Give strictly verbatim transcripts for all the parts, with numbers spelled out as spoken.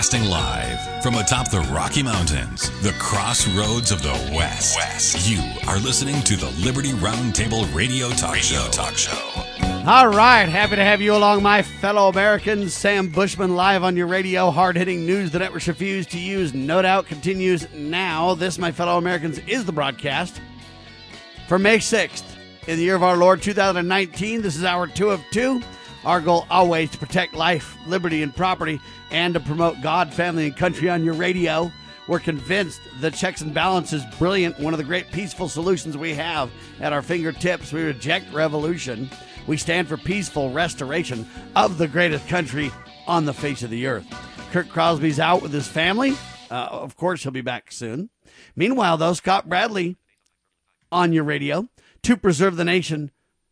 Broadcasting live from atop the Rocky Mountains, the crossroads of the West. West. You are listening to the Liberty Roundtable Radio Talk Radio Show. Talk Show. All right, happy to have you along, my fellow Americans. Sam Bushman live on your radio. Hard-hitting news the networks refuse to use, no doubt, continues now. This, my fellow Americans, is the broadcast for May sixth in the year of our Lord two thousand nineteen. This is hour two of two. Our goal always to protect life, liberty, and property, and to promote God, family, and country on your radio. We're convinced the checks and balance is brilliant, one of the great peaceful solutions we have at our fingertips. We reject revolution. We stand for peaceful restoration of the greatest country on the face of the earth. Kurt Crosby's out with his family. Uh, of course, he'll be back soon. Meanwhile, though, Scott Bradley on your radio to preserve the nation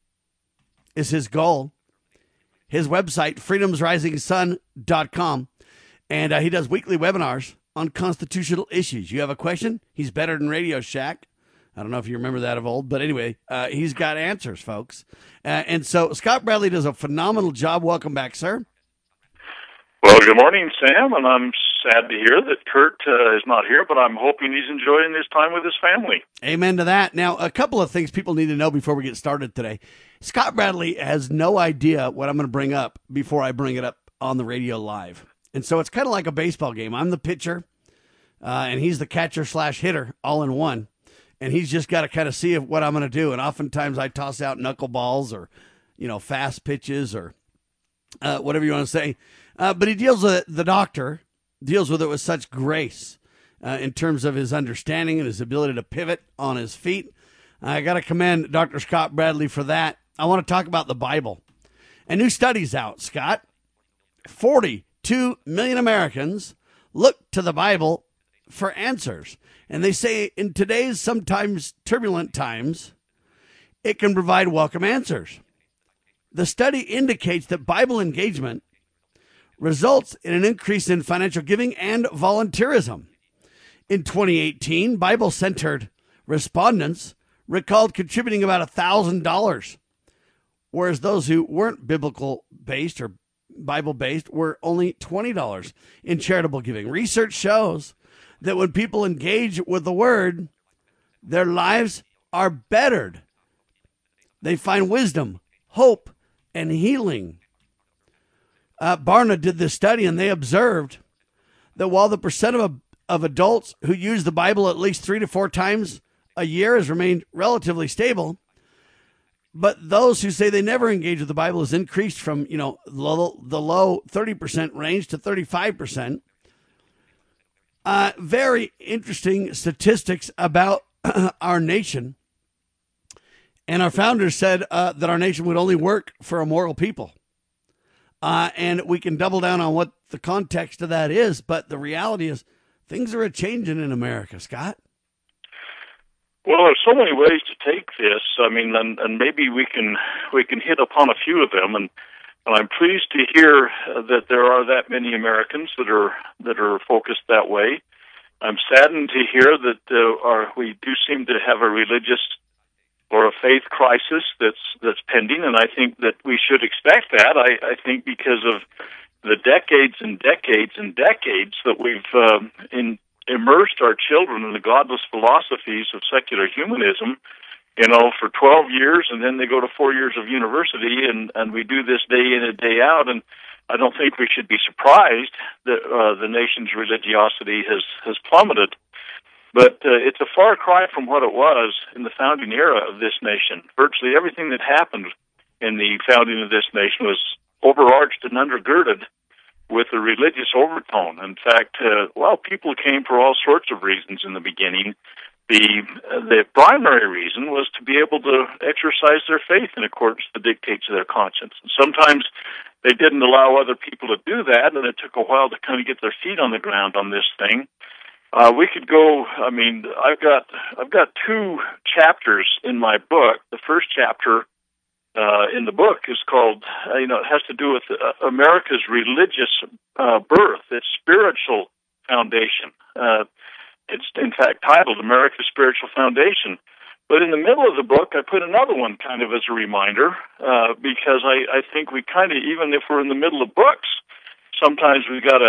is his goal. His website, freedoms rising sun dot com, and uh, he does weekly webinars on constitutional issues. You have a question? He's better than Radio Shack. I don't know if you remember that of old, but anyway, uh, he's got answers, folks. Uh, and so Scott Bradley does a phenomenal job. Welcome back, sir. Well, good morning, Sam, and I'm sad to hear that Kurt uh, is not here, but I'm hoping he's enjoying his time with his family. Amen to that. Now, a couple of things people need to know before we get started today. Scott Bradley has no idea what I'm going to bring up before I bring it up on the radio live. And so it's kind of like a baseball game. I'm the pitcher, uh, and he's the catcher slash hitter all in one. And he's just got to kind of see what I'm going to do. And oftentimes I toss out knuckleballs or, you know, fast pitches or uh, whatever you want to say. Uh, but he deals with it, the doctor deals with it with such grace uh, in terms of his understanding and his ability to pivot on his feet. I got to commend Doctor Scott Bradley for that. I want to talk about the Bible. A new study's out, Scott. forty-two million Americans look to the Bible for answers. And they say in today's sometimes turbulent times, it can provide welcome answers. The study indicates that Bible engagement results in an increase in financial giving and volunteerism. In twenty eighteen, Bible-centered respondents recalled contributing about one thousand dollars, whereas those who weren't biblical-based or Bible-based were only twenty dollars in charitable giving. Research shows that when people engage with the Word, their lives are bettered. They find wisdom, hope, and healing. Uh, Barna did this study, and they observed that while the percent of, of adults who use the Bible at least three to four times a year has remained relatively stable, but those who say they never engage with the Bible has increased from, you know, low, the low thirty percent range to thirty-five percent. Uh, very interesting statistics about our nation. And our founders said uh, that our nation would only work for a moral people. Uh, and we can double down on what the context of that is. But the reality is things are a-changing in America, Scott. Well, there's so many ways to take this. I mean, and, and maybe we can we can hit upon a few of them. And, and I'm pleased to hear uh, that there are that many Americans that are that are focused that way. I'm saddened to hear that uh, our, we do seem to have a religious or a faith crisis that's that's pending, and I think that we should expect that. I, I think because of the decades and decades and decades that we've uh, in, immersed our children in the godless philosophies of secular humanism, you know, for twelve years, and then they go to four years of university, and, and we do this day in and day out, and I don't think we should be surprised that uh, the nation's religiosity has, has plummeted. But uh, it's a far cry from what it was in the founding era of this nation. Virtually everything that happened in the founding of this nation was overarched and undergirded with a religious overtone. In fact, uh, well, people came for all sorts of reasons in the beginning. The uh, the primary reason was to be able to exercise their faith in accordance with the dictates of their conscience. And sometimes they didn't allow other people to do that, and it took a while to kind of get their feet on the ground on this thing. Uh, we could go. I mean, I've got I've got two chapters in my book. The first chapter uh, in the book is called, uh, you know, it has to do with uh, America's religious uh, birth, its spiritual foundation. Uh, it's in fact titled America's Spiritual Foundation. But in the middle of the book, I put another one kind of as a reminder, uh, because I, I think we kind of, even if we're in the middle of books, sometimes we've got to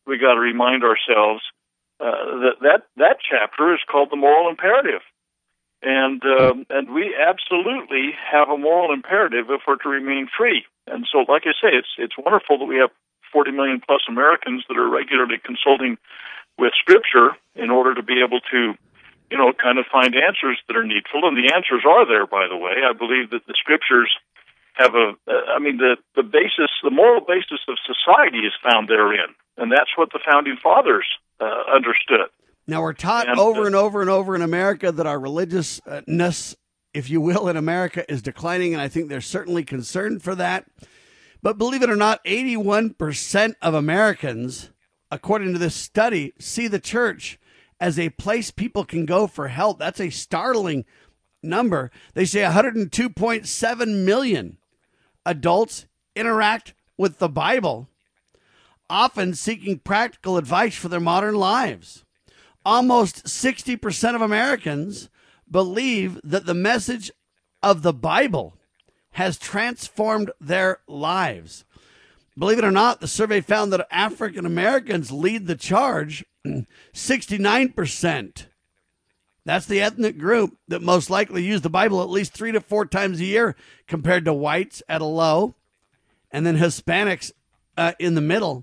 we got to remind ourselves uh, that, that that chapter is called the moral imperative. And um, and we absolutely have a moral imperative if we're to remain free. And so, like I say, it's it's wonderful that we have forty million plus Americans that are regularly consulting with Scripture in order to be able to, you know, kind of find answers that are needful. And the answers are there, by the way. I believe that the Scriptures have a, I mean, the, the basis, the moral basis of society is found therein. And that's what the Founding Fathers uh, understood. Now, we're taught and, over uh, and over and over in America that our religiousness, if you will, in America is declining, and I think they're certainly concerned for that. But believe it or not, eighty-one percent of Americans, according to this study, see the church as a place people can go for help. That's a startling number. They say one hundred two point seven million adults interact with the Bible, often seeking practical advice for their modern lives. Almost sixty percent of Americans believe that the message of the Bible has transformed their lives. Believe it or not, the survey found that African Americans lead the charge, sixty-nine percent. That's the ethnic group that most likely use the Bible at least three to four times a year, compared to whites at a low, and then Hispanics uh, in the middle.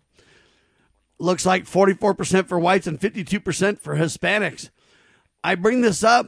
Looks like forty-four percent for whites and fifty-two percent for Hispanics. I bring this up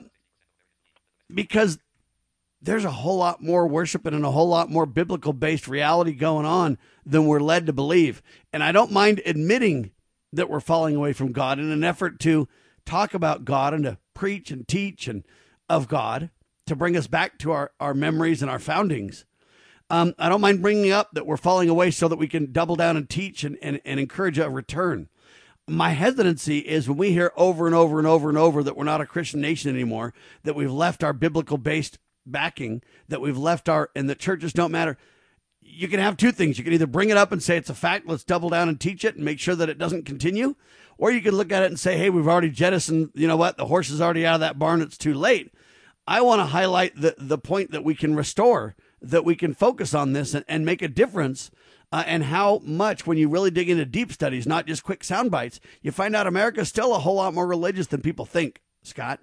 because there's a whole lot more worship and a whole lot more biblical-based reality going on than we're led to believe. And I don't mind admitting that we're falling away from God in an effort to talk about God and to preach and teach and of God to bring us back to our, our memories and our foundings. Um, I don't mind bringing up that we're falling away so that we can double down and teach and, and, and encourage a return. My hesitancy is when we hear over and over and over and over that we're not a Christian nation anymore, that we've left our biblical-based backing, that we've left our, and that churches don't matter. You can have two things. You can either bring it up and say it's a fact, let's double down and teach it and make sure that it doesn't continue, or you can look at it and say, hey, we've already jettisoned, you know what, the horse is already out of that barn, it's too late. I want to highlight the, the point that we can restore, that we can focus on this and, and make a difference, uh, and how much, when you really dig into deep studies, not just quick sound bites, you find out America is still a whole lot more religious than people think. Scott?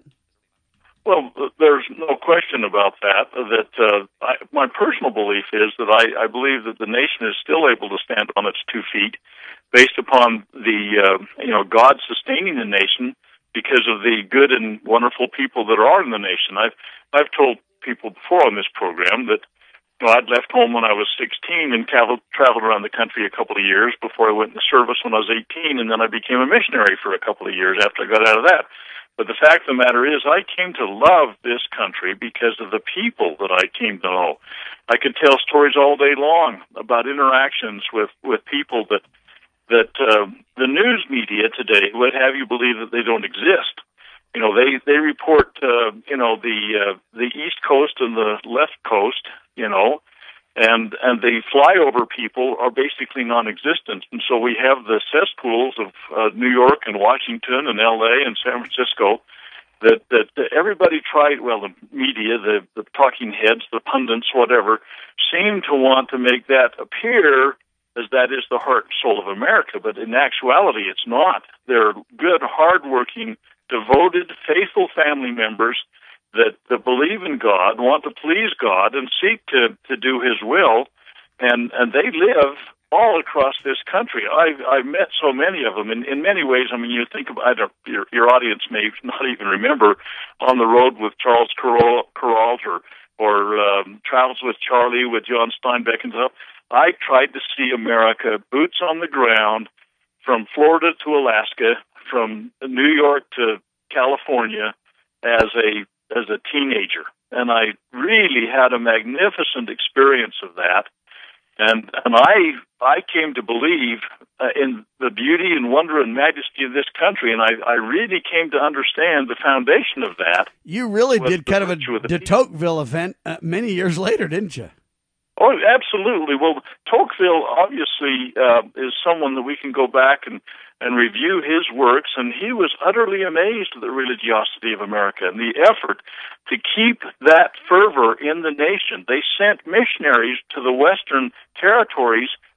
Well, there's no question about that. That uh, I, my personal belief is that I, I believe that the nation is still able to stand on its two feet based upon the, uh, you know, God sustaining the nation because of the good and wonderful people that are in the nation. I've, I've told people before on this program that, you know, I'd left home when I was sixteen and traveled, traveled around the country a couple of years before I went in the service when I was eighteen, and then I became a missionary for a couple of years after I got out of that. But the fact of the matter is, I came to love this country because of the people that I came to know. I could tell stories all day long about interactions with, with people that that uh, the news media today would have you believe that they don't exist. You know, they they report, uh, you know, the uh, the East Coast and the left coast, you know, and and the flyover people are basically non-existent. And so we have the cesspools of uh, New York and Washington and L A and San Francisco that that everybody tried, well, the media, the, the talking heads, the pundits, whatever, seem to want to make that appear as that is the heart and soul of America. But in actuality, it's not. They're good, hardworking, devoted, faithful family members that, that believe in God, want to please God, and seek to, to do His will, and, and they live all across this country. I've, I've met so many of them. In, in many ways, I mean, you think about, I don't, your, your audience may not even remember On the Road with Charles Kuralt or, or um, Travels with Charlie with John Steinbeck and stuff. I tried to see America, boots on the ground, from Florida to Alaska, from New York to California, as a as a teenager, and I really had a magnificent experience of that. And and I I came to believe uh, in the beauty and wonder and majesty of this country, and I, I really came to understand the foundation of that. You really did kind of a de Tocqueville event uh, many years later, didn't you? Oh, absolutely. Well, Tocqueville obviously uh, is someone that we can go back and, and review his works, and he was utterly amazed at the religiosity of America and the effort to keep that fervor in the nation. They sent missionaries to the Western territories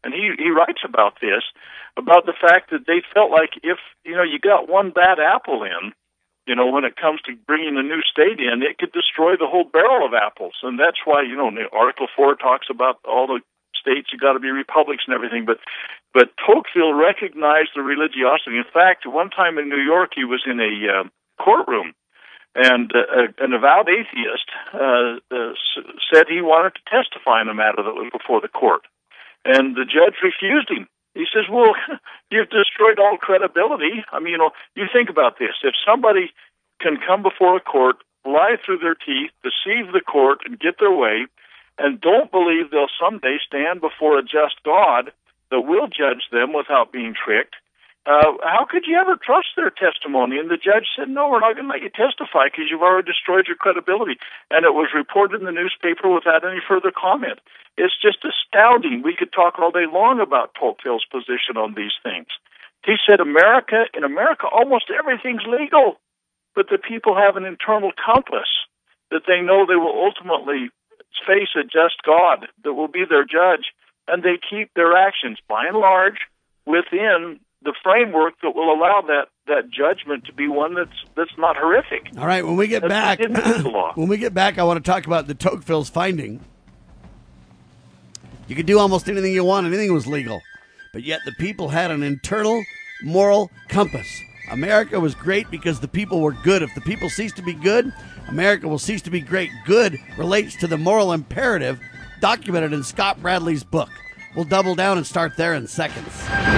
and he, he writes about this, about the fact that they felt like if, you know, you got one bad apple in, you know, when it comes to bringing a new state in, it could destroy the whole barrel of apples. And that's why, you know, Article four talks about all the states, you got to be republics and everything. But but Tocqueville recognized the religiosity. In fact, one time in New York, he was in a uh, courtroom, and uh, an avowed atheist uh, uh, said he wanted to testify in a matter that was before the court. And the judge refused him. He says, well, you've destroyed all credibility. I mean, you know, you think about this. If somebody can come before a court, lie through their teeth, deceive the court, and get their way, and don't believe they'll someday stand before a just God that will judge them without being tricked, uh, how could you ever trust their testimony? And the judge said, no, we're not going to let you testify because you've already destroyed your credibility. And it was reported in the newspaper without any further comment. It's just astounding. We could talk all day long about Tocqueville's position on these things. He said, America, in America, almost everything's legal, but the people have an internal compass that they know they will ultimately face a just God that will be their judge, and they keep their actions, by and large, within the framework that will allow that, that judgment to be one that's that's not horrific. All right, when we get that's back, when we get back, I want to talk about the Tocqueville's finding. You could do almost anything you want, anything was legal, but yet the people had an internal moral compass. America was great because the people were good. If the people cease to be good, America will cease to be great. Good relates to the moral imperative documented in Scott Bradley's book. We'll double down and start there in seconds.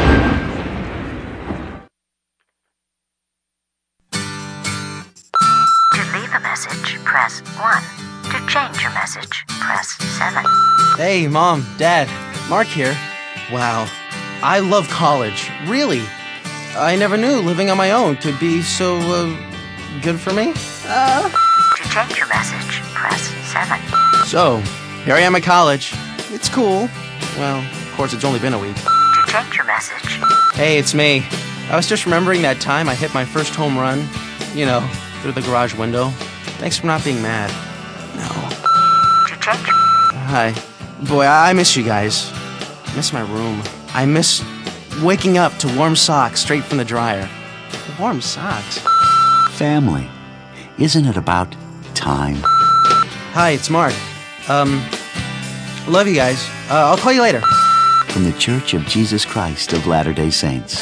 To leave a message, press one. To change your message, press seven. Hey, Mom, Dad, Mark here. Wow, I love college, really. I never knew living on my own could be so, uh, good for me. Uh. To change your message, press seven. So, here I am at college. It's cool. Well, of course, it's only been a week. To change your message. Hey, it's me. I was just remembering that time I hit my first home run, you know, through the garage window. Thanks for not being mad. No. To change. Hi. Boy, I miss you guys. I miss my room. I miss waking up to warm socks straight from the dryer. Warm socks? Family. Isn't it about time? Hi, it's Mark. Um, love you guys. Uh, I'll call you later. From the Church of Jesus Christ of Latter-day Saints.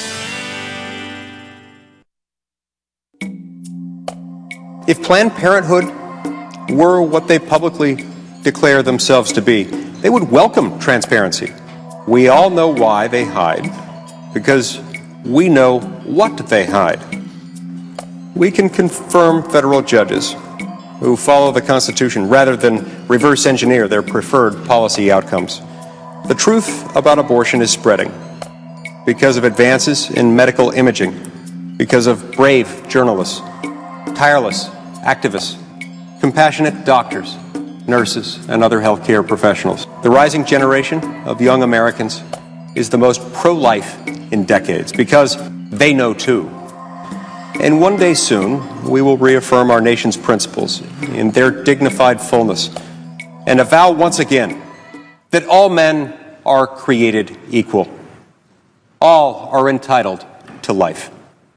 If Planned Parenthood were what they publicly declare themselves to be, they would welcome transparency. We all know why they hide, because we know what they hide. We can confirm federal judges who follow the Constitution rather than reverse engineer their preferred policy outcomes. The truth about abortion is spreading because of advances in medical imaging, because of brave journalists, tireless activists, compassionate doctors, nurses, and other healthcare professionals. The rising generation of young Americans is the most pro-life in decades because they know too. And one day soon, we will reaffirm our nation's principles in their dignified fullness and avow once again that all men are created equal. All are entitled to life.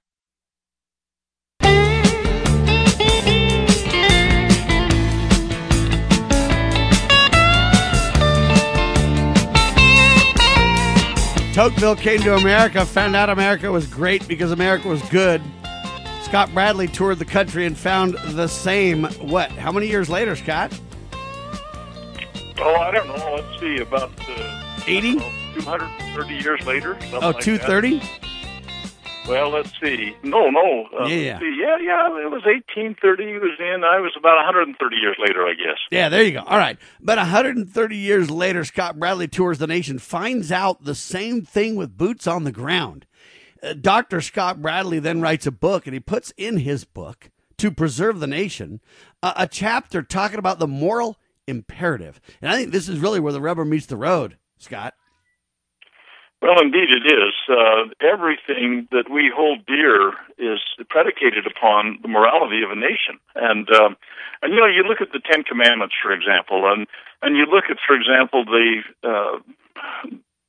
Tocqueville came to America, found out America was great because America was good. Scott Bradley toured the country and found the same, what, how many years later, Scott? Oh, I don't know. Let's see, about uh, eighty? two hundred thirty years later. Oh, like two thirty? Well, let's see. No, no. Uh, yeah. Let's see. Yeah, yeah. It was eighteen thirty he was in. I was about one hundred thirty years later, I guess. Yeah, there you go. All right. But one hundred thirty years later, Scott Bradley tours the nation, finds out the same thing with boots on the ground. Uh, Doctor Scott Bradley then writes a book, and he puts in his book, To Preserve the Nation, uh, a chapter talking about the moral imperative. And I think this is really where the rubber meets the road, Scott. Well, indeed it is. Uh, everything that we hold dear is predicated upon the morality of a nation. And, um, and you know, you look at the Ten Commandments, for example, and, and you look at, for example, the uh,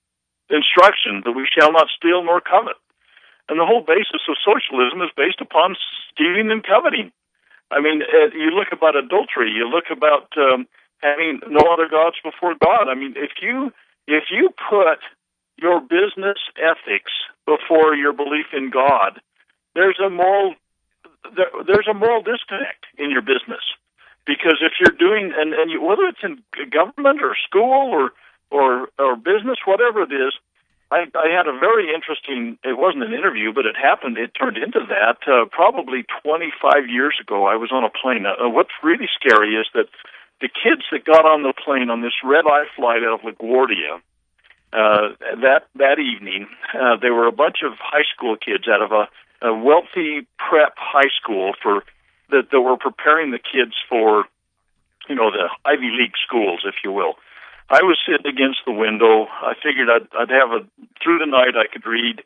instruction that we shall not steal nor covet. And the whole basis of socialism is based upon stealing and coveting. I mean, uh, you look about adultery, you look about um, having no other gods before God. I mean, if you if you put your business ethics before your belief in God, there's a moral there, there's a moral disconnect in your business. Because if you're doing, and, and you, whether it's in government or school or or or business, whatever it is, I, I had a very interesting, it wasn't an interview, but it happened, it turned into that, uh, probably twenty-five years ago. I was on a plane. Uh, what's really scary is that the kids that got on the plane on this red-eye flight out of LaGuardia, uh, that that evening, uh, there were a bunch of high school kids out of a, a wealthy prep high school for that, that were preparing the kids for, you know, the Ivy League schools, if you will. I was sitting against the window. I figured I'd, I'd have a through the night I could read.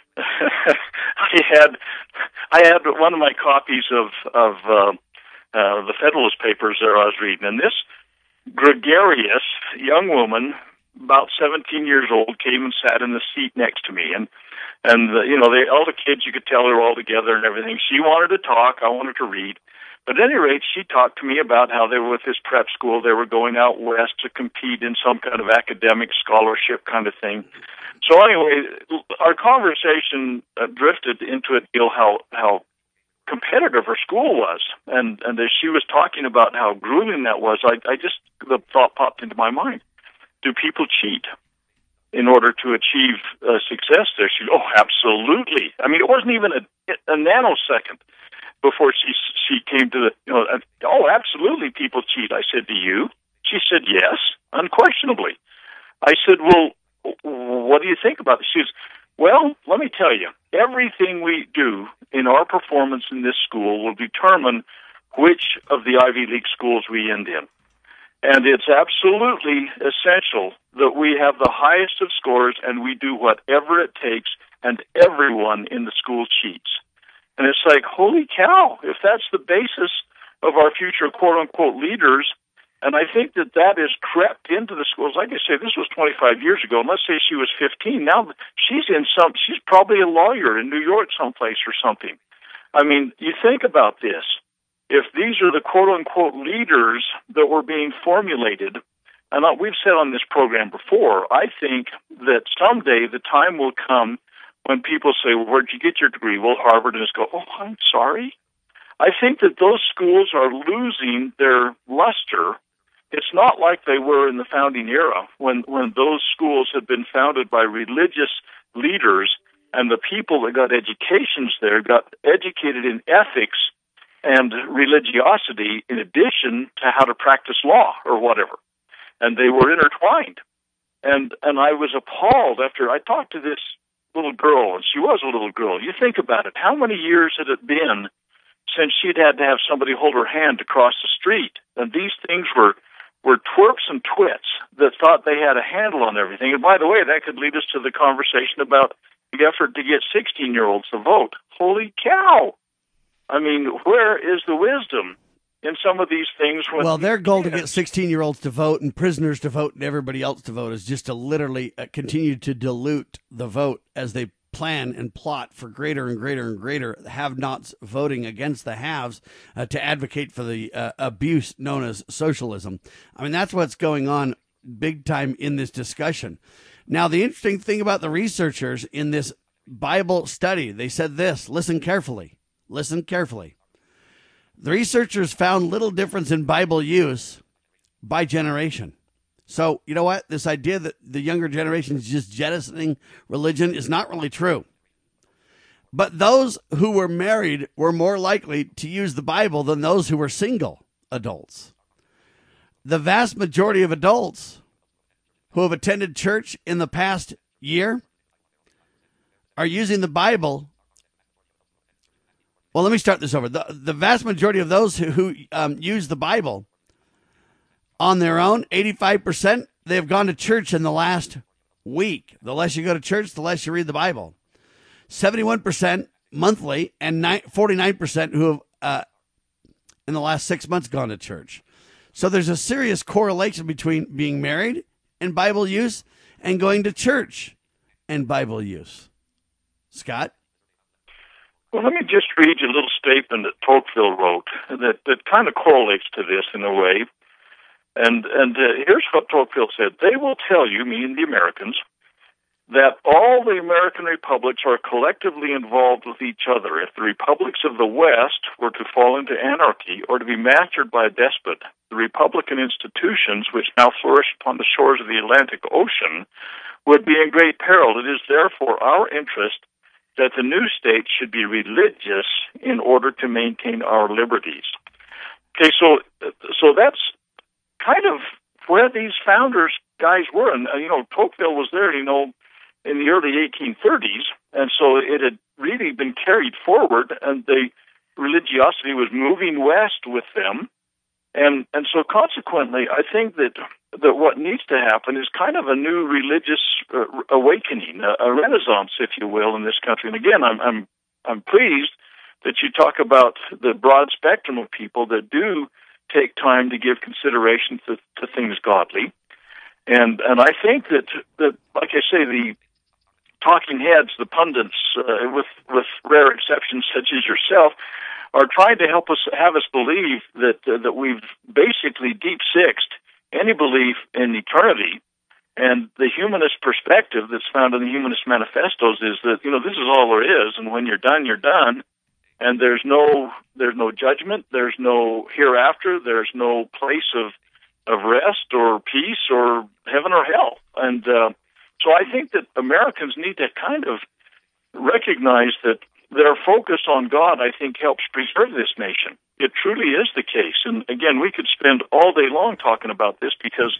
I had I had one of my copies of of uh, uh, the Federalist Papers there I was reading, and this gregarious young woman, about seventeen years old, came and sat in the seat next to me, and and uh, you know, they, all the kids, you could tell they were all together and everything. She wanted to talk, I wanted to read. But at any rate, she talked to me about how they were with this prep school. They were going out west to compete in some kind of academic scholarship kind of thing. So anyway, our conversation uh, drifted into a deal how how competitive her school was, and and as she was talking about how grueling that was, I, I just the thought popped into my mind: do people cheat in order to achieve uh, success there? She, oh, absolutely. I mean, it wasn't even a, a nanosecond before she she came to the, you know, oh, absolutely, people cheat. I said, do you? She said, yes, unquestionably. I said, well, what do you think about this? She says, well, let me tell you, everything we do in our performance in this school will determine which of the Ivy League schools we end in. And it's absolutely essential that we have the highest of scores and we do whatever it takes, and everyone in the school cheats. And it's like, holy cow, if that's the basis of our future quote-unquote leaders, and I think that that has crept into the schools. Like I say, this was twenty-five years ago, and let's say she was fifteen. Now she's in some, she's probably a lawyer in New York someplace or something. I mean, you think about this. If these are the quote-unquote leaders that were being formulated, and we've said on this program before, I think that someday the time will come when people say, well, where'd you get your degree? Well, Harvard, and just go, oh, I'm sorry. I think that those schools are losing their luster. It's not like they were in the founding era when, when those schools had been founded by religious leaders, and the people that got educations there got educated in ethics and religiosity in addition to how to practice law or whatever. And they were intertwined. And and I was appalled after I talked to this little girl, and she was a little girl. You think about it. How many years had it been since she'd had to have somebody hold her hand to cross the street? And these things were, were twerps and twits that thought they had a handle on everything. And by the way, that could lead us to the conversation about the effort to get sixteen-year-olds to vote. Holy cow! I mean, where is the wisdom in some of these things? When well, their goal to get sixteen-year-olds to vote and prisoners to vote and everybody else to vote is just to literally uh, continue to dilute the vote as they plan and plot for greater and greater and greater have-nots voting against the haves uh, to advocate for the uh, abuse known as socialism. I mean, that's what's going on big time in this discussion. Now, the interesting thing about the researchers in this Bible study, they said this, listen carefully. Listen carefully. The researchers found little difference in Bible use by generation. So, you know what? This idea that the younger generation is just jettisoning religion is not really true. But those who were married were more likely to use the Bible than those who were single adults. The vast majority of adults who have attended church in the past year are using the Bible. Well, let me start this over. The, the vast majority of those who, who um, use the Bible on their own, eighty-five percent, they have gone to church in the last week. The less you go to church, the less you read the Bible. seventy-one percent monthly, and forty-nine percent who have, uh, in the last six months, gone to church. So there's a serious correlation between being married and Bible use and going to church. and Bible use. Scott? Well, let me just read you a little statement that Tocqueville wrote that, that kind of correlates to this in a way. And and uh, here's what Tocqueville said. They will tell you, meaning the Americans, that all the American republics are collectively involved with each other. If the republics of the West were to fall into anarchy or to be mastered by a despot, the republican institutions which now flourish upon the shores of the Atlantic Ocean would be in great peril. It is therefore our interest that the new state should be religious in order to maintain our liberties. Okay, so so that's kind of where these founders guys were. And, uh, you know, Tocqueville was there, you know, in the early eighteen thirties, and so it had really been carried forward, and the religiosity was moving west with them. And and so consequently, I think that that what needs to happen is kind of a new religious uh, awakening, a, a renaissance, if you will, in this country. And again, I'm I'm I'm pleased that you talk about the broad spectrum of people that do take time to give consideration to, to things godly. And and I think that that, like I say, the talking heads, the pundits, uh, with with rare exceptions such as yourself, are trying to help us have us believe that uh, that we've basically deep-sixed any belief in eternity. And the humanist perspective that's found in the Humanist Manifestos is that, you know, this is all there is, and when you're done, you're done, and there's no there's no judgment, there's no hereafter, there's no place of of rest or peace or heaven or hell. And uh, so I think that Americans need to kind of recognize that their focus on God, I think, helps preserve this nation. It truly is the case. And again, we could spend all day long talking about this because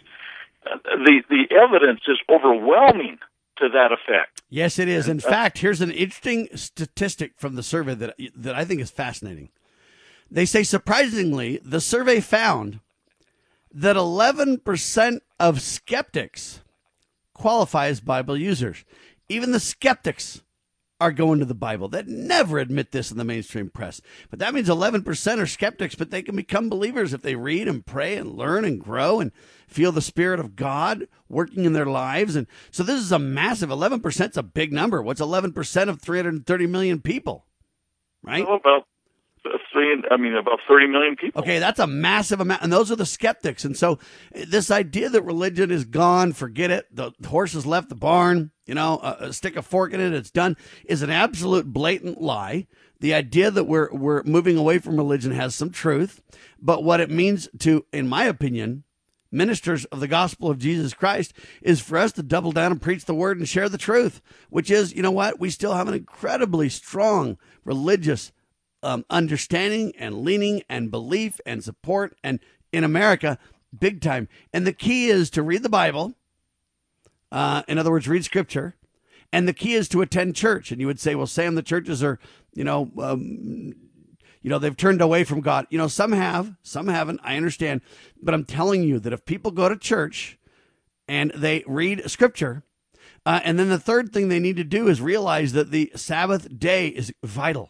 the the evidence is overwhelming to that effect. Yes, it is. In uh, fact, here's an interesting statistic from the survey that that I think is fascinating. They say, surprisingly, the survey found that eleven percent of skeptics qualify as Bible users. Even the skeptics are going to the Bible. That never admit this in the mainstream press. But that means eleven percent are skeptics, but they can become believers if they read and pray and learn and grow and feel the Spirit of God working in their lives. And so this is a massive, eleven percent is a big number. What's eleven percent of three hundred thirty million people, right? Well, about three, I mean, about thirty million people. Okay, that's a massive amount. And those are the skeptics. And so this idea that religion is gone, forget it, the horse has left the barn, you know, uh, stick a fork in it, it's done, is an absolute blatant lie. The idea that we're we're moving away from religion has some truth, but what it means to, in my opinion, ministers of the gospel of Jesus Christ is for us to double down and preach the word and share the truth, which is, you know what, we still have an incredibly strong religious um, understanding and leaning and belief and support, and in America, big time. And the key is to read the Bible. Uh, in other words, read Scripture. And the key is to attend church. And you would say, well, Sam, the churches are, you know, um, you know, they've turned away from God. You know, some have, some haven't. I understand. But I'm telling you that if people go to church and they read Scripture, uh, and then the third thing they need to do is realize that the Sabbath day is vital.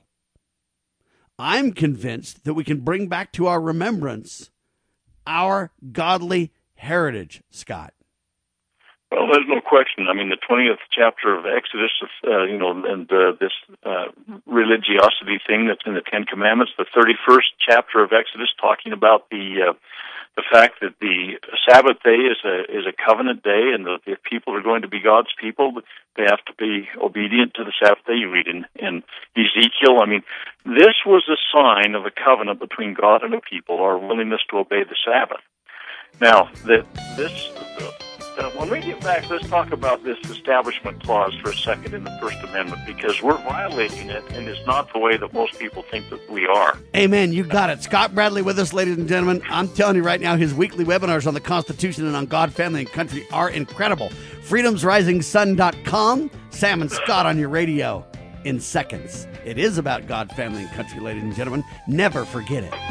I'm convinced that we can bring back to our remembrance our godly heritage, Scott. Well, there's no question. I mean, the twentieth chapter of Exodus, uh, you know, and uh, this uh, religiosity thing that's in the Ten Commandments, the thirty-first chapter of Exodus talking about the uh, the fact that the Sabbath day is a is a covenant day, and that if people are going to be God's people, they have to be obedient to the Sabbath day. You read in, in Ezekiel. I mean, this was a sign of a covenant between God and a people, our willingness to obey the Sabbath. Now, that this. Uh, when we get back, let's talk about this establishment clause for a second in the First Amendment, because we're violating it, and it's not the way that most people think that we are. Amen. You got it. Scott Bradley with us, ladies and gentlemen. I'm telling you right now, his weekly webinars on the Constitution and on God, family, and country are incredible. freedoms rising sun dot com. Sam and Scott on your radio in seconds. It is about God, family, and country, ladies and gentlemen. Never forget it.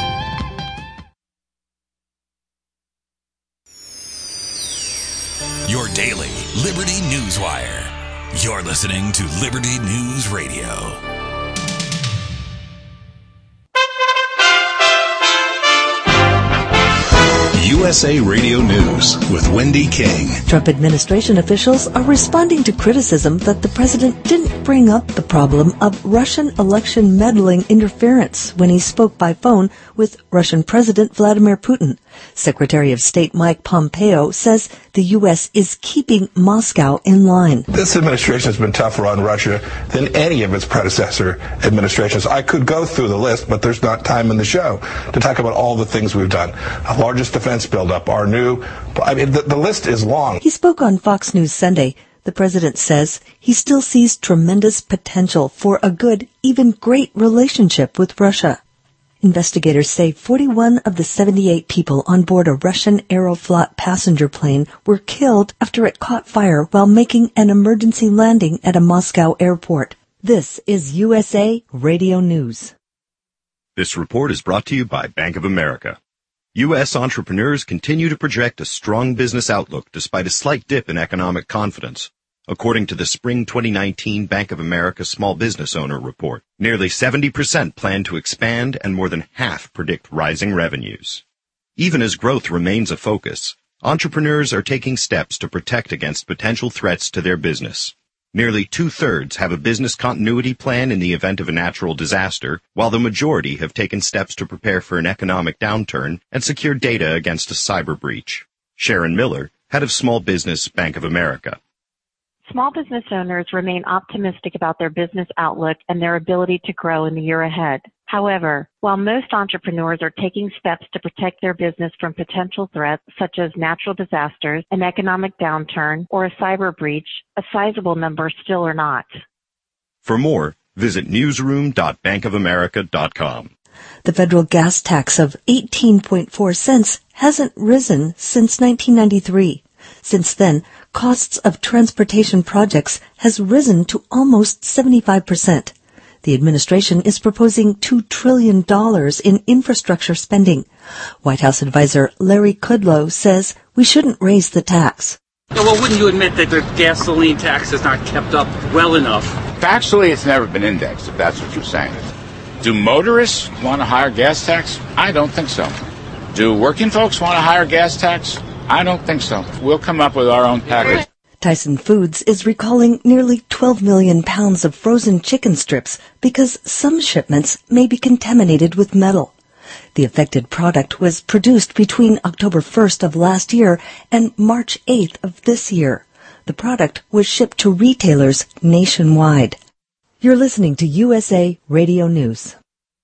Your daily Liberty News Wire. You're listening to Liberty News Radio. U S A Radio News with Wendy King. Trump administration officials are responding to criticism that the president didn't bring up the problem of Russian election meddling interference when he spoke by phone with Russian President Vladimir Putin. Secretary of State Mike Pompeo says the U S is keeping Moscow in line. This administration has been tougher on Russia than any of its predecessor administrations. I could go through the list, but there's not time in the show to talk about all the things we've done. Our largest defense buildup, our new, I mean, the, the list is long. He spoke on Fox News Sunday. The president says he still sees tremendous potential for a good, even great relationship with Russia. Investigators say forty-one of the seventy-eight people on board a Russian Aeroflot passenger plane were killed after it caught fire while making an emergency landing at a Moscow airport. This is U S A Radio News. This report is brought to you by Bank of America. U S entrepreneurs continue to project a strong business outlook despite a slight dip in economic confidence. According to the Spring twenty nineteen Bank of America Small Business Owner Report, nearly seventy percent plan to expand and more than half predict rising revenues. Even as growth remains a focus, entrepreneurs are taking steps to protect against potential threats to their business. Nearly two-thirds have a business continuity plan in the event of a natural disaster, while the majority have taken steps to prepare for an economic downturn and secure data against a cyber breach. Sharon Miller, head of Small Business, Bank of America. Small business owners remain optimistic about their business outlook and their ability to grow in the year ahead. However, while most entrepreneurs are taking steps to protect their business from potential threats such as natural disasters, an economic downturn, or a cyber breach, a sizable number still are not. For more, visit newsroom dot bank of america dot com. The federal gas tax of eighteen point four cents hasn't risen since nineteen ninety-three. Since then, costs of transportation projects has risen to almost seventy-five percent. The administration is proposing two trillion dollars in infrastructure spending. White House advisor Larry Kudlow says we shouldn't raise the tax. Yeah, well, wouldn't you admit that the gasoline tax is not kept up well enough? Factually, it's never been indexed, if that's what you're saying. Do motorists want a higher gas tax? I don't think so. Do working folks want a higher gas tax? I don't think so. We'll come up with our own package. Tyson Foods is recalling nearly twelve million pounds of frozen chicken strips because some shipments may be contaminated with metal. The affected product was produced between October first of last year and March eighth of this year. The product was shipped to retailers nationwide. You're listening to U S A Radio News.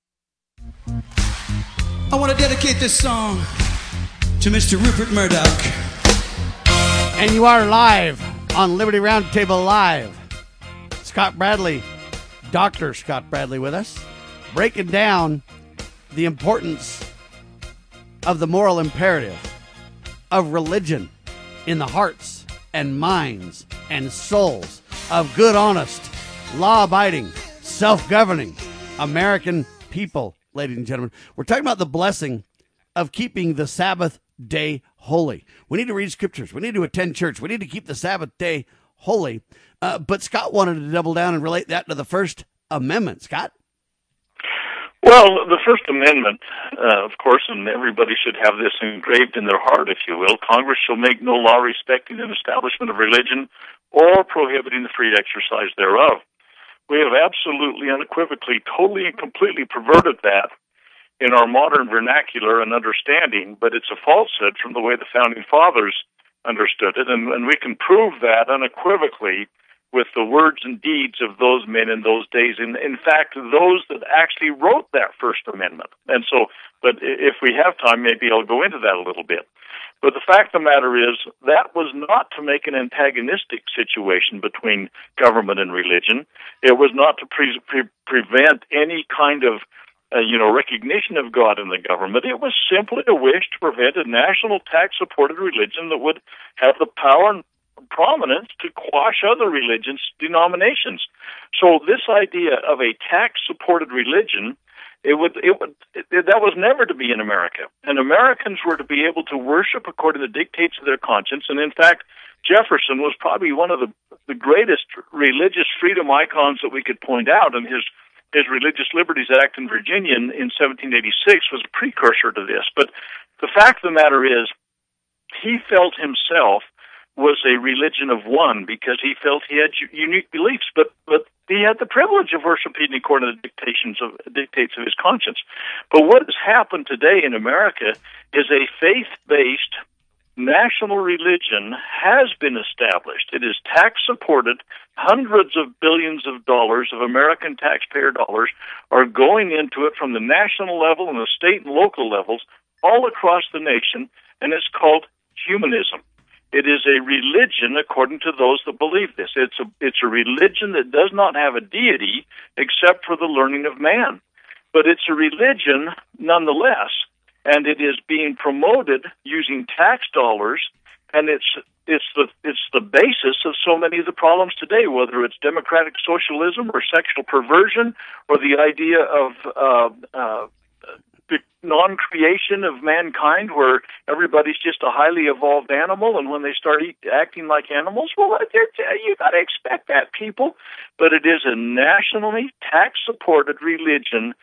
I want to dedicate this song to Mister Rupert Murdoch. And you are live on Liberty Roundtable Live. Scott Bradley, Doctor Scott Bradley with us, breaking down the importance of the moral imperative of religion in the hearts and minds and souls of good, honest, law-abiding, self-governing American people, ladies and gentlemen. We're talking about the blessing of keeping the Sabbath day holy. We need to read scriptures. We need to attend church. We need to keep the Sabbath day holy. Uh, but Scott wanted to double down and relate that to the First Amendment. Scott? Well, the First Amendment, uh, of course, and everybody should have this engraved in their heart, if you will. Congress shall make no law respecting an establishment of religion or prohibiting the free exercise thereof. We have absolutely, unequivocally, totally and completely perverted that in our modern vernacular and understanding, but it's a falsehood from the way the Founding Fathers understood it, and, and we can prove that unequivocally with the words and deeds of those men in those days, and in fact, those that actually wrote that First Amendment. And so, but if we have time, maybe I'll go into that a little bit. But the fact of the matter is, that was not to make an antagonistic situation between government and religion. It was not to pre- pre- prevent any kind of Uh, you know, recognition of God in the government. It was simply a wish to prevent a national tax-supported religion that would have the power and prominence to quash other religions, denominations. So this idea of a tax-supported religion, it would, it would, it, that was never to be in America. And Americans were to be able to worship according to the dictates of their conscience. And in fact, Jefferson was probably one of the, the greatest religious freedom icons that we could point out, and his His Religious Liberties Act in Virginia in, in seventeen eighty-six was a precursor to this. But the fact of the matter is, he felt himself was a religion of one because he felt he had unique beliefs, but but he had the privilege of worshiping according to the dictations of dictates of his conscience. But what has happened today in America is a faith-based national religion has been established. It is tax-supported. Hundreds of billions of dollars of American taxpayer dollars are going into it from the national level and the state and local levels all across the nation, and it's called humanism. It is a religion according to those that believe this. It's a, it's a religion that does not have a deity except for the learning of man. But it's a religion nonetheless, and it is being promoted using tax dollars, and it's it's the it's the basis of so many of the problems today, whether it's democratic socialism or sexual perversion or the idea of uh, uh, the non-creation of mankind, where everybody's just a highly evolved animal, and when they start eat, acting like animals, well, you got to expect that, people. But it is a nationally tax-supported religion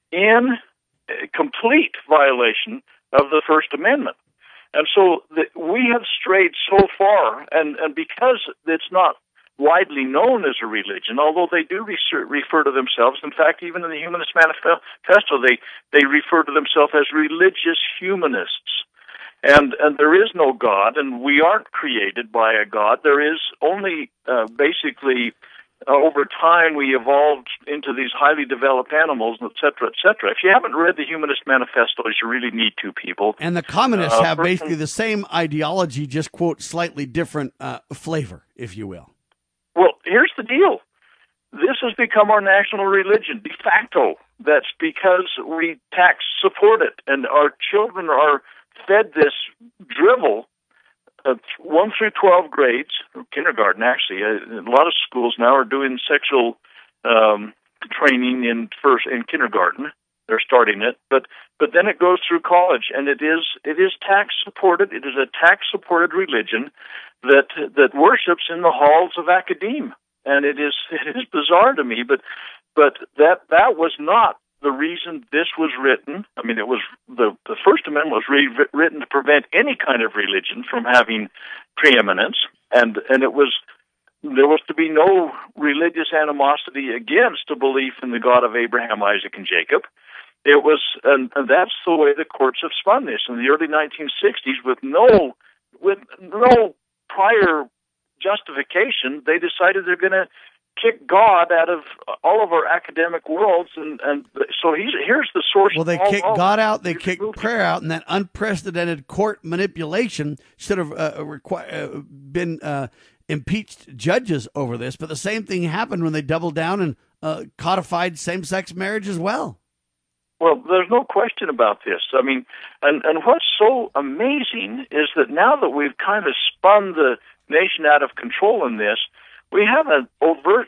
in complete violation of the First Amendment. And so the, we have strayed so far, and, and because it's not widely known as a religion, although they do reser- refer to themselves, in fact, even in the Humanist Manifesto, they, they refer to themselves as religious humanists. And, and there is no God, and we aren't created by a God. There is only uh, basically... Uh, over time, we evolved into these highly developed animals, et cetera, et cetera. If you haven't read the Humanist Manifestos, you really need to, people. And the communists uh, have person, basically the same ideology, just, quote, slightly different uh, flavor, if you will. Well, here's the deal. This has become our national religion, de facto. That's because we tax support it, and our children are fed this drivel. Uh, one through twelve grades, kindergarten actually. Uh, a lot of schools now are doing sexual um, training in first in kindergarten. They're starting it, but but then it goes through college, and it is it is tax supported. It is a tax supported religion that that worships in the halls of academe, and it is it is bizarre to me. But but that that was not the reason this was written. I mean, it was the, the First Amendment was re- written to prevent any kind of religion from having preeminence, and and it was there was to be no religious animosity against a belief in the God of Abraham, Isaac, and Jacob. It was, and, and that's the way the courts have spun this in the early nineteen sixties, with no with no prior justification. They decided they're going to kick God out of all of our academic worlds, and, and so he's here's the source. Well, they of kicked all God out, they kicked prayer out, and that unprecedented court manipulation should have uh, requ- uh, been uh, impeached judges over this. But the same thing happened when they doubled down and uh, codified same-sex marriage as well. Well, there's no question about this. I mean, and, and what's so amazing is that now that we've kind of spun the nation out of control in this, we have an overt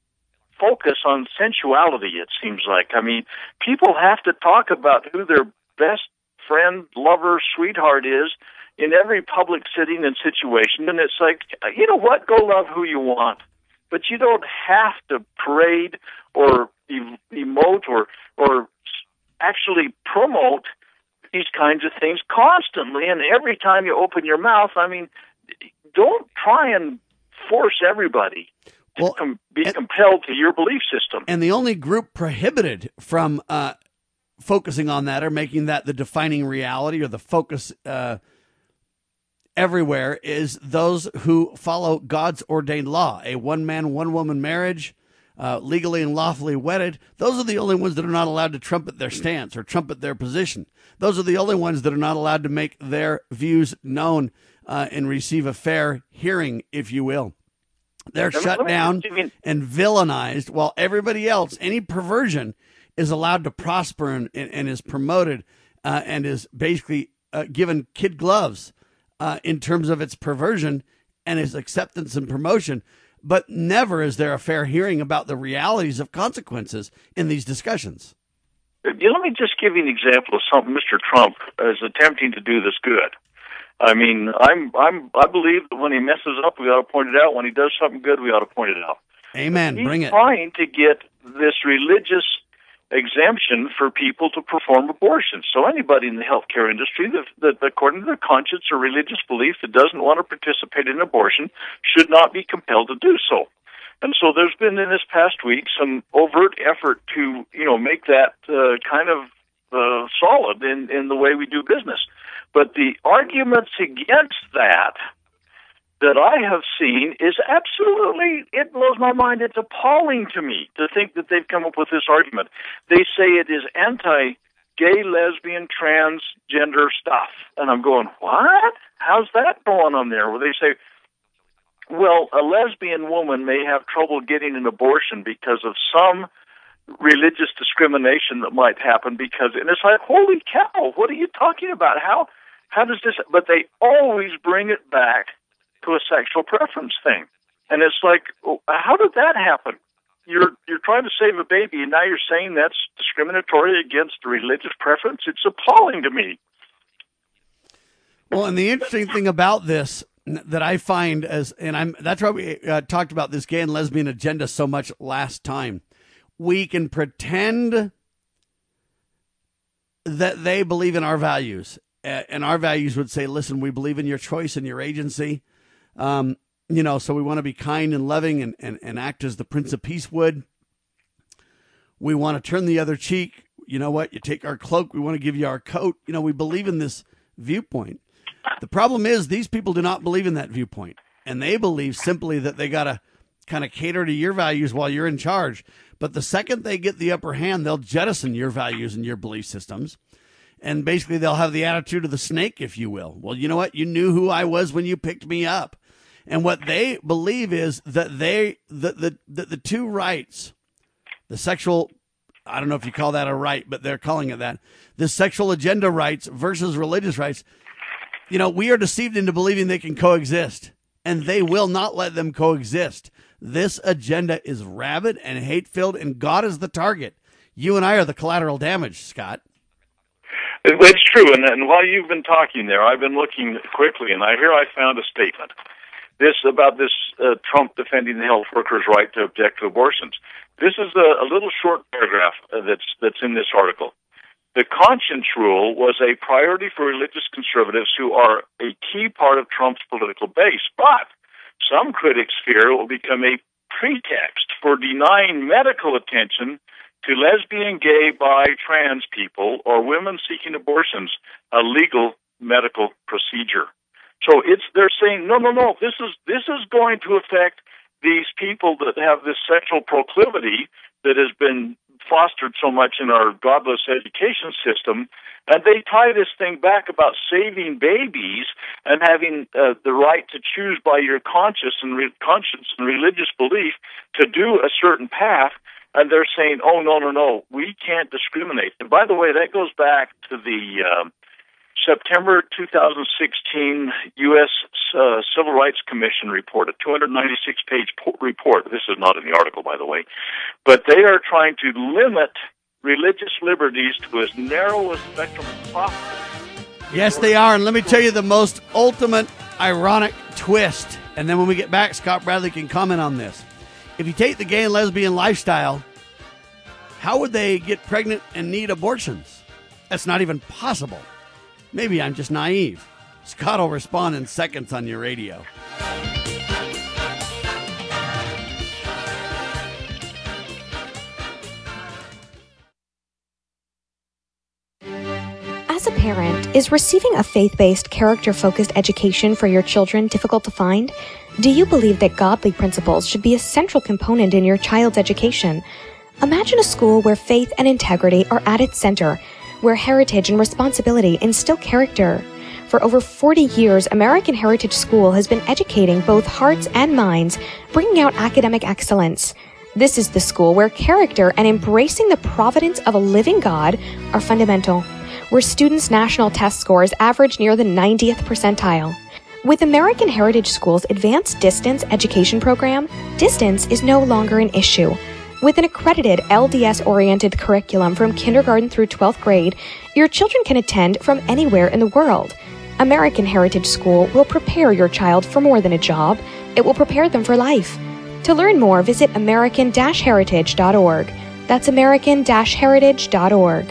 focus on sensuality, it seems like. I mean, people have to talk about who their best friend, lover, sweetheart is in every public sitting and situation. And it's like, you know what? Go love who you want. But you don't have to parade or emote or, or actually promote these kinds of things constantly. And every time you open your mouth, I mean, don't try and force everybody to well, com- be and, compelled to your belief system. And the only group prohibited from uh, focusing on that or making that the defining reality or the focus uh, everywhere is those who follow God's ordained law, a one-man, one-woman marriage, uh, legally and lawfully wedded. Those are the only ones that are not allowed to trumpet their stance or trumpet their position. Those are the only ones that are not allowed to make their views known Uh, and receive a fair hearing, if you will. They're shut down and villainized, while everybody else, any perversion, is allowed to prosper and, and, and is promoted uh, and is basically uh, given kid gloves uh, in terms of its perversion and its acceptance and promotion. But never is there a fair hearing about the realities of consequences in these discussions. Let me just give you an example of something Mister Trump is attempting to do that's good. I mean, I'm, I'm, I believe that when he messes up, we ought to point it out. When he does something good, we ought to point it out. Amen. He's Bring it. trying to get this religious exemption for people to perform abortions. So anybody in the healthcare industry that, that according to their conscience or religious belief that doesn't want to participate in abortion should not be compelled to do so. And so there's been in this past week some overt effort to, you know, make that uh, kind of uh, solid in, in the way we do business. But the arguments against that that I have seen is absolutely, it blows my mind. It's appalling to me to think that they've come up with this argument. They say it is anti-gay, lesbian, transgender stuff. And I'm going, what? How's that going on there? Well, they say, well, a lesbian woman may have trouble getting an abortion because of some religious discrimination that might happen because, and it's like, holy cow, what are you talking about? How, how does this, but they always bring it back to a sexual preference thing. And it's like, how did that happen? You're you're trying to save a baby, and now you're saying that's discriminatory against religious preference? It's appalling to me. Well, and the interesting thing about this that I find as, and I'm that's why we uh, talked about this gay and lesbian agenda so much last time. We can pretend that they believe in our values, and our values would say, listen, we believe in your choice and your agency. Um, you know, so we want to be kind and loving and, and, and act as the Prince of Peace would. We want to turn the other cheek. You know what? You take our cloak. We want to give you our coat. You know, we believe in this viewpoint. The problem is these people do not believe in that viewpoint. And they believe simply that they got to kind of cater to your values while you're in charge. But the second they get the upper hand, they'll jettison your values and your belief systems. And basically they'll have the attitude of the snake, if you will. Well, you know what? You knew who I was when you picked me up. And what they believe is that they, the, the, the, the two rights, the sexual, I don't know if you call that a right, but they're calling it that, the sexual agenda rights versus religious rights, you know, we are deceived into believing they can coexist, and they will not let them coexist. This agenda is rabid and hate-filled, and God is the target. You and I are the collateral damage, Scott. It's true, and, and while you've been talking there, I've been looking quickly, and I here I found a statement. This about this uh, Trump defending the health workers' right to object to abortions. This is a, a little short paragraph uh, that's that's in this article. The conscience rule was a priority for religious conservatives who are a key part of Trump's political base, but some critics fear it will become a pretext for denying medical attention to lesbian, gay, bi, trans people or women seeking abortions, a legal medical procedure. So it's they're saying, no, no, no, this is this is going to affect these people that have this sexual proclivity that has been fostered so much in our godless education system, and they tie this thing back about saving babies and having uh, the right to choose by your conscience and re- conscience and religious belief to do a certain path, and they're saying, oh, no, no, no, we can't discriminate. And by the way, that goes back to the uh, September two thousand sixteen U S Uh, Civil Rights Commission report, a two hundred ninety-six page po- report. This is not in the article, by the way. But they are trying to limit religious liberties to as narrow a spectrum as possible. Yes, they are. And let me tell you the most ultimate ironic twist. And then when we get back, Scott Bradley can comment on this. If you take the gay and lesbian lifestyle, how would they get pregnant and need abortions? That's not even possible. Maybe I'm just naive. Scott will respond in seconds on your radio. As a parent, is receiving a faith-based, character-focused education for your children difficult to find? Do you believe that godly principles should be a central component in your child's education? Imagine a school where faith and integrity are at its center, where heritage and responsibility instill character. For over forty years, American Heritage School has been educating both hearts and minds, bringing out academic excellence. This is the school where character and embracing the providence of a living God are fundamental, where students' national test scores average near the ninetieth percentile. With American Heritage School's advanced distance education program, distance is no longer an issue. With an accredited L D S-oriented curriculum from kindergarten through twelfth grade, your children can attend from anywhere in the world. American Heritage School will prepare your child for more than a job. It will prepare them for life. To learn more, visit american dash heritage dot org. That's American Heritage dot org.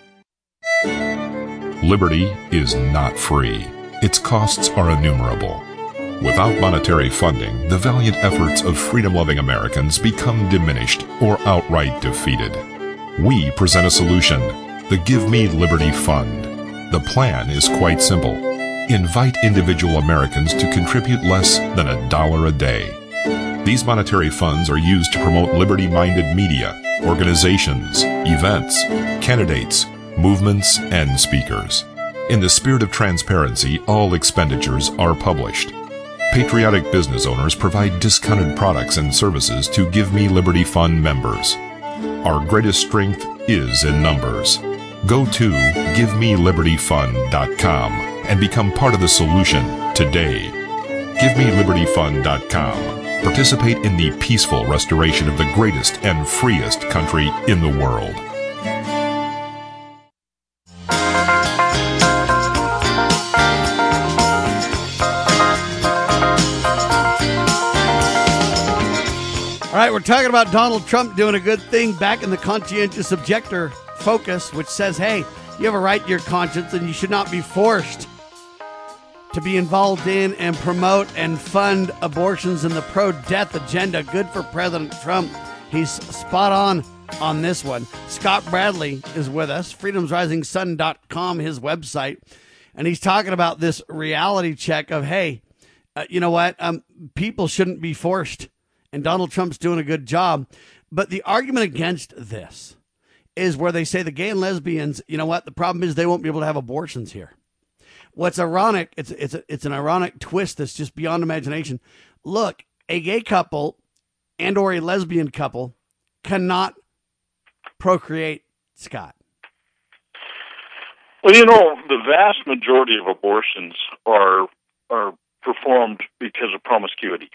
Liberty is not free. Its costs are innumerable. Without monetary funding, the valiant efforts of freedom-loving Americans become diminished or outright defeated. We present a solution, the Give Me Liberty Fund. The plan is quite simple. Invite individual Americans to contribute less than a dollar a day. These monetary funds are used to promote liberty-minded media, organizations, events, candidates, movements, and speakers. In the spirit of transparency, all expenditures are published. Patriotic business owners provide discounted products and services to Give Me Liberty Fund members. Our greatest strength is in numbers. Go to give me liberty fund dot com and become part of the solution today. give me liberty fund dot com. Participate in the peaceful restoration of the greatest and freest country in the world. All right, we're talking about Donald Trump doing a good thing back in the conscientious objector focus, which says, hey, you have a right to your conscience and you should not be forced to be involved in and promote and fund abortions and the pro-death agenda. Good for President Trump. He's spot on on this one. Scott Bradley is with us, freedoms rising sun dot com, his website, and he's talking about this reality check of, hey, uh, you know what, um, people shouldn't be forced. And Donald Trump's doing a good job. But the argument against this is where they say the gay and lesbians, you know what, the problem is they won't be able to have abortions here. What's ironic, it's it's a, it's an ironic twist that's just beyond imagination. Look, a gay couple and or a lesbian couple cannot procreate, Scott. Well, you know, the vast majority of abortions are are performed because of promiscuity.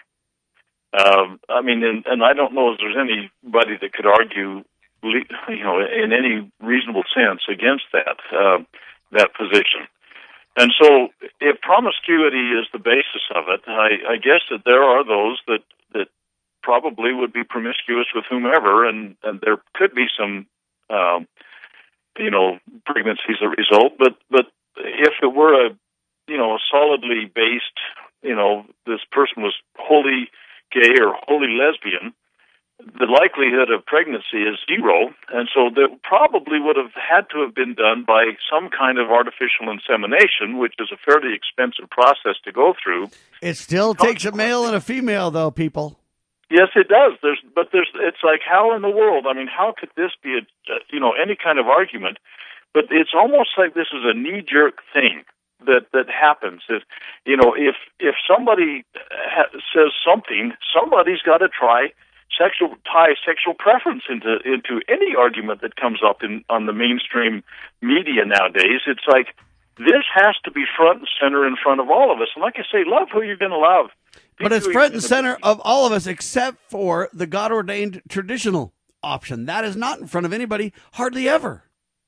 Um, I mean, and, and I don't know if there's anybody that could argue, you know, in any reasonable sense against that uh, that position. And so, if promiscuity is the basis of it, I, I guess that there are those that, that probably would be promiscuous with whomever, and, and there could be some, um, you know, pregnancies as a result. But but if it were a, you know, a solidly based, you know, this person was wholly gay or wholly lesbian, the likelihood of pregnancy is zero, and so that probably would have had to have been done by some kind of artificial insemination, which is a fairly expensive process to go through. It still takes a male and a female, though, people. Yes, it does. There's, but there's, it's like, how in the world? I mean, how could this be a, you know, any kind of argument? But it's almost like this is a knee-jerk thing that that happens. If you know, if if somebody ha- says something, somebody's got to try sexual tie sexual preference into into any argument that comes up in on the mainstream media nowadays. It's like this has to be front and center in front of all of us. And like I say, love who you're going to love. But it's front and center of all of us except for the God-ordained traditional option. That is not in front of anybody, hardly ever.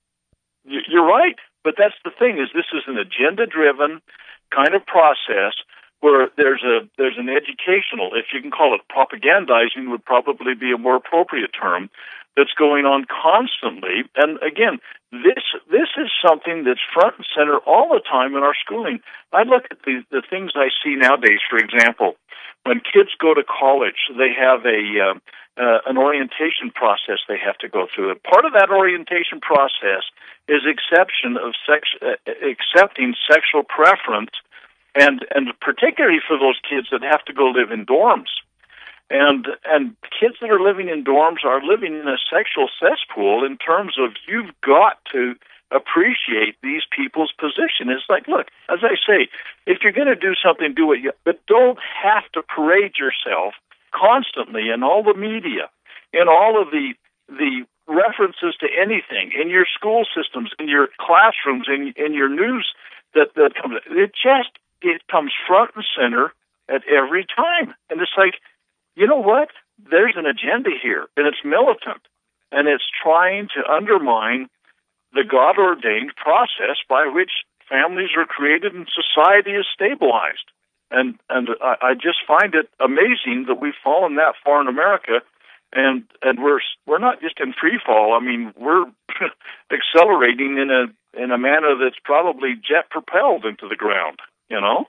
You're right. But that's the thing, is this is an agenda-driven kind of process where there's a there's an educational, if you can call it propagandizing, would probably be a more appropriate term, that's going on constantly. And again, this this is something that's front and center all the time in our schooling. I look at the, the things I see nowadays, for example, when kids go to college, they have a uh, uh, an orientation process they have to go through. And part of that orientation process is exception of sex, uh, accepting sexual preference, and and particularly for those kids that have to go live in dorms. And and kids that are living in dorms are living in a sexual cesspool in terms of you've got to appreciate these people's position. It's like, look, as I say, if you're going to do something, do it, but don't have to parade yourself constantly in all the media, in all of the the references to anything, in your school systems, in your classrooms, in in your news that that comes. It just it comes front and center at every time, and it's like, you know what? There's an agenda here, and it's militant, and it's trying to undermine the God-ordained process by which families are created and society is stabilized. And and I, I just find it amazing that we've fallen that far in America and and we're we're not just in free fall. I mean, we're accelerating in a in a manner that's probably jet propelled into the ground. You know,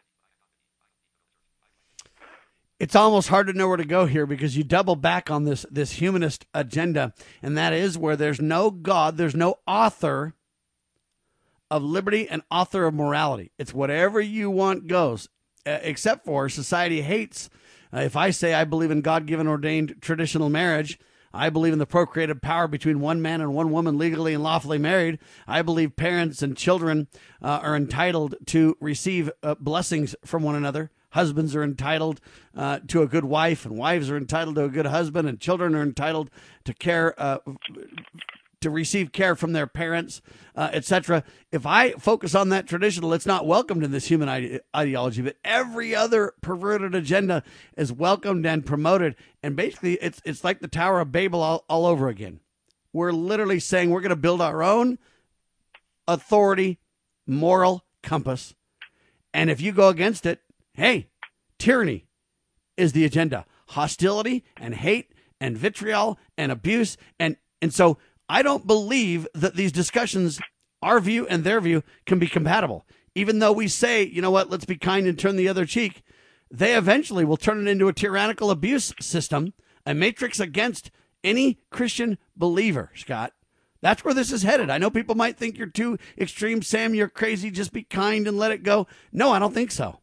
it's almost hard to know where to go here because you double back on this this humanist agenda, and that is where there's no God, there's no author of liberty and author of morality. It's whatever you want goes, uh, except for society hates. Uh, if I say I believe in God-given ordained traditional marriage, I believe in the procreative power between one man and one woman legally and lawfully married. I believe parents and children uh, are entitled to receive uh, blessings from one another. Husbands are entitled uh, to a good wife, and wives are entitled to a good husband, and children are entitled to care, uh, to receive care from their parents, uh, et cetera. If I focus on that traditional, it's not welcomed in this human ide- ideology, but every other perverted agenda is welcomed and promoted. And basically, it's it's like the Tower of Babel all, all over again. We're literally saying we're going to build our own authority, moral compass. And if you go against it, hey, tyranny is the agenda. Hostility and hate and vitriol and abuse. And, and so I don't believe that these discussions, our view and their view, can be compatible. Even though we say, you know what, let's be kind and turn the other cheek, they eventually will turn it into a tyrannical abuse system, a matrix against any Christian believer, Scott. That's where this is headed. I know people might think you're too extreme, Sam, you're crazy, just be kind and let it go. No, I don't think so.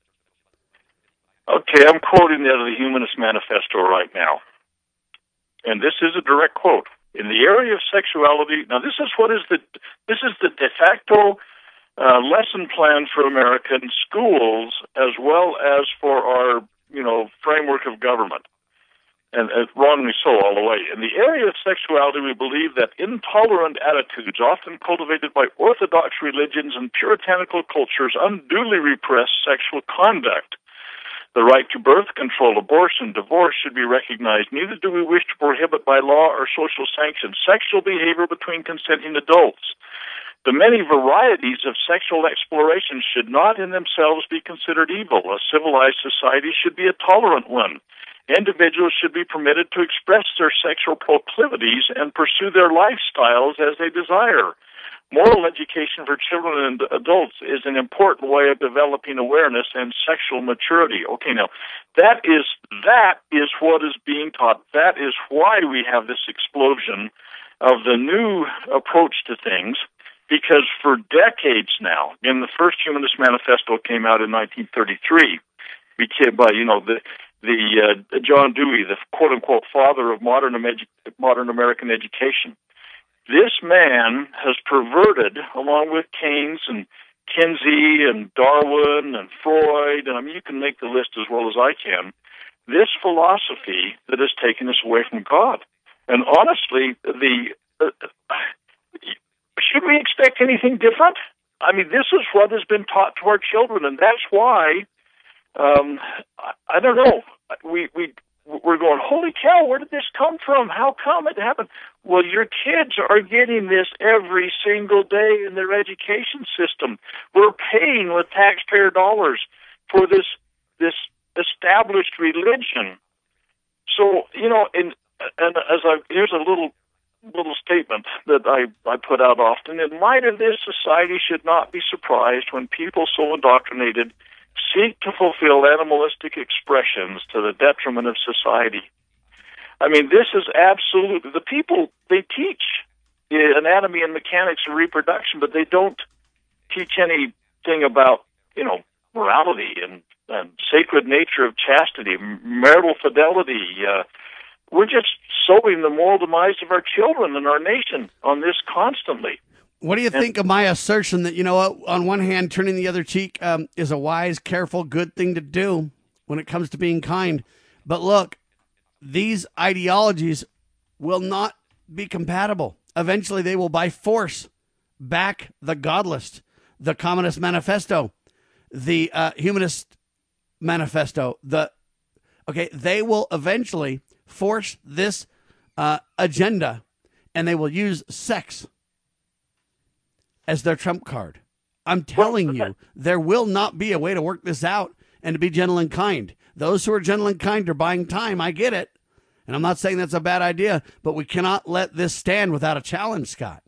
Okay, I'm quoting out of the Humanist Manifesto right now. And this is a direct quote. In the area of sexuality, now this is what is the this is the de facto uh, lesson plan for American schools as well as for our you know framework of government, and uh, wrongly so all the way. In the area of sexuality, we believe that intolerant attitudes, often cultivated by orthodox religions and puritanical cultures, unduly repress sexual conduct. The right to birth control, abortion, divorce should be recognized. Neither do we wish to prohibit by law or social sanctions sexual behavior between consenting adults. The many varieties of sexual exploration should not in themselves be considered evil. A civilized society should be a tolerant one. Individuals should be permitted to express their sexual proclivities and pursue their lifestyles as they desire. Moral education for children and adults is an important way of developing awareness and sexual maturity. Okay, now, that is that is what is being taught. That is why we have this explosion of the new approach to things, because for decades now, and the first Humanist Manifesto came out in nineteen thirty-three, became by, you know, the the uh, John Dewey, the quote-unquote father of modern, edu- modern American education. This man has perverted, along with Keynes and Kinsey and Darwin and Freud, and I mean, you can make the list as well as I can, this philosophy that has taken us away from God. And honestly, the uh, should we expect anything different? I mean, this is what has been taught to our children, and that's why, um, I, I don't know, we, we, we're going, holy cow, where did this come from? How come it happened? Well, your kids are getting this every single day in their education system. We're paying with taxpayer dollars for this this established religion. So, you know, and, and as I, here's a little little statement that I, I put out often. In light of this, society should not be surprised when people so indoctrinated seek to fulfill animalistic expressions to the detriment of society. I mean, this is absolutely, the people, they teach anatomy and mechanics and reproduction, but they don't teach anything about, you know, morality and, and sacred nature of chastity, marital fidelity. Uh, we're just sowing the moral demise of our children and our nation on this constantly. What do you think of my assertion that, you know what, on one hand, turning the other cheek um, is a wise, careful, good thing to do when it comes to being kind? But look, these ideologies will not be compatible. Eventually, they will, by force, back the godless, the Communist Manifesto, the uh, Humanist Manifesto. The okay, they will eventually force this uh, agenda, and they will use sex as their trump card. I'm telling you, there will not be a way to work this out and to be gentle and kind. Those who are gentle and kind are buying time. I get it. And I'm not saying that's a bad idea, but we cannot let this stand without a challenge, Scott.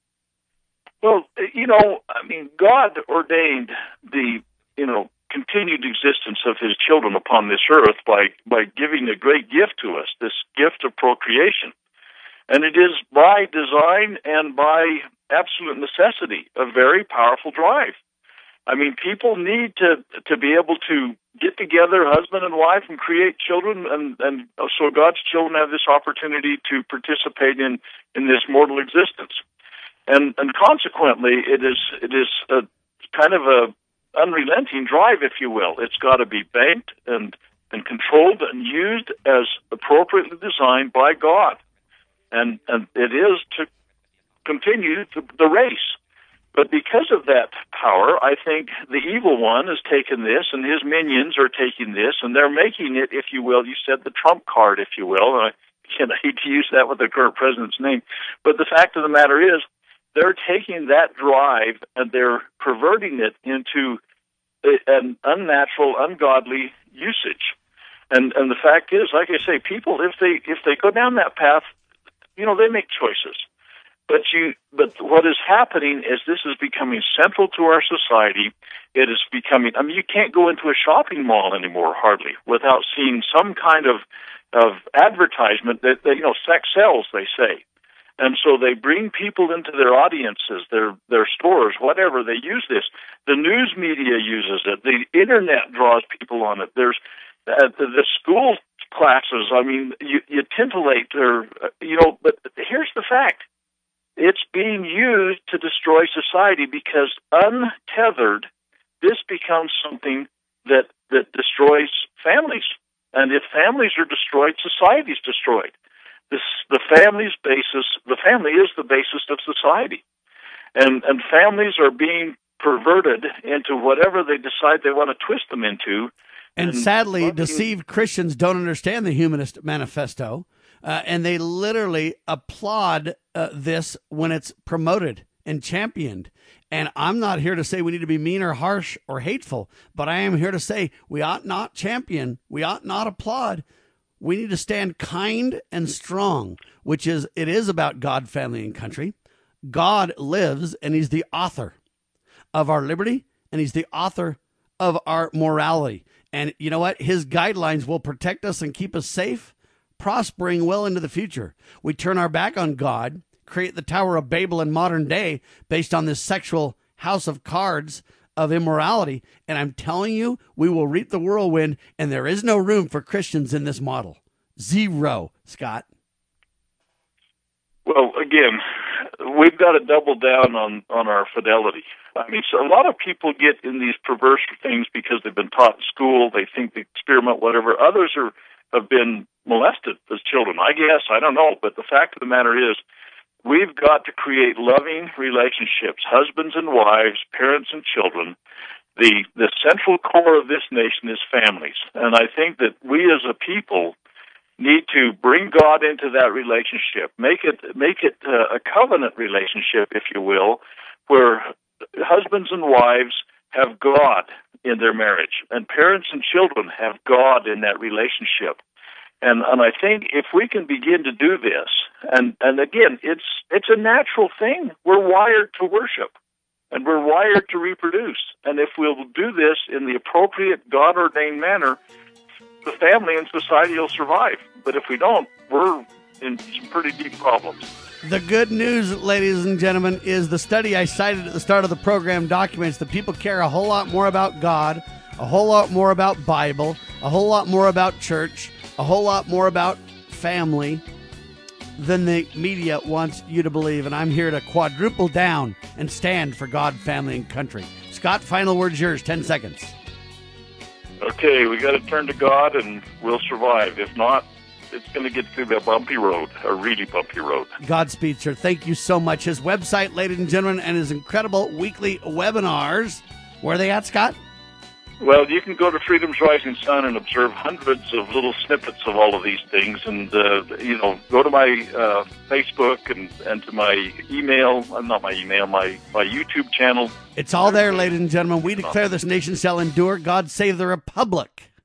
Well, you know, I mean, God ordained the, you know, continued existence of his children upon this earth by, by giving a great gift to us, this gift of procreation. And it is by design and by absolute necessity a very powerful drive. I mean, people need to to be able to get together, husband and wife, and create children, and, and so God's children have this opportunity to participate in, in this mortal existence. And and consequently, it is it is a kind of a unrelenting drive, if you will. It's got to be banked and and controlled and used as appropriately designed by God, and and it is to continue the, the race. But because of that power, I think the evil one has taken this, and his minions are taking this, and they're making it, if you will, you said the trump card, if you will. And I, again, I hate to use that with the current president's name, but the fact of the matter is, they're taking that drive and they're perverting it into a, an unnatural, ungodly usage. And and the fact is, like I say, people, if they if they go down that path, you know, they make choices. But you, but what is happening is this is becoming central to our society. It is becoming. I mean, you can't go into a shopping mall anymore, hardly, without seeing some kind of of advertisement that, that you know, sex sells, they say. And so they bring people into their audiences, their their stores, whatever. They use this. The news media uses it. The internet draws people on it. There's uh, the, the school classes. I mean, you, you titillate, or you know. But here's the fact: it's being used to destroy society because untethered, this becomes something that that destroys families. And if families are destroyed, society is destroyed. This, the family's basis, the family is the basis of society. And, and families are being perverted into whatever they decide they want to twist them into. And, and sadly, deceived Christians don't understand the Humanist Manifesto, uh, and they literally applaud uh, this when it's promoted and championed. And I'm not here to say we need to be mean or harsh or hateful, but I am here to say we ought not champion, we ought not applaud. We need to stand kind and strong, which is, it is about God, family, and country. God lives, and he's the author of our liberty, and he's the author of our morality. And you know what? His guidelines will protect us and keep us safe, prospering well into the future. We turn our back on God, create the Tower of Babel in modern day based on this sexual house of cards of immorality, and I'm telling you, we will reap the whirlwind, and there is no room for Christians in this model. Zero, Scott. Well, again, we've got to double down on, on our fidelity. I mean, so a lot of people get in these perverse things because they've been taught in school, they think they experiment, whatever. Others are have been molested as children, I guess, I don't know, but the fact of the matter is, we've got to create loving relationships, husbands and wives, parents and children. The the central core of this nation is families. And I think that we as a people need to bring God into that relationship, make it make it uh, a covenant relationship, if you will, where husbands and wives have God in their marriage, and parents and children have God in that relationship. And and I think if we can begin to do this, and, and again, it's it's a natural thing. We're wired to worship, and we're wired to reproduce. And if we'll do this in the appropriate God-ordained manner, the family and society will survive. But if we don't, we're in some pretty deep problems. The good news, ladies and gentlemen, is the study I cited at the start of the program documents that people care a whole lot more about God, a whole lot more about Bible, a whole lot more about church, a whole lot more about family than the media wants you to believe. And I'm here to quadruple down and stand for God, family, and country. Scott, final word's yours, ten seconds. Okay, we got to turn to God and we'll survive. If not, it's going to get through a bumpy road, a really bumpy road. Godspeed, sir. Thank you so much. His website, ladies and gentlemen, and his incredible weekly webinars. Where are they at, Scott? Well, you can go to Freedom's Rising Sun and observe hundreds of little snippets of all of these things. And, uh, you know, go to my uh, Facebook and, and to my email, uh, not my email, my, my YouTube channel. It's all there, ladies and gentlemen. We declare this nation shall endure. God save the Republic.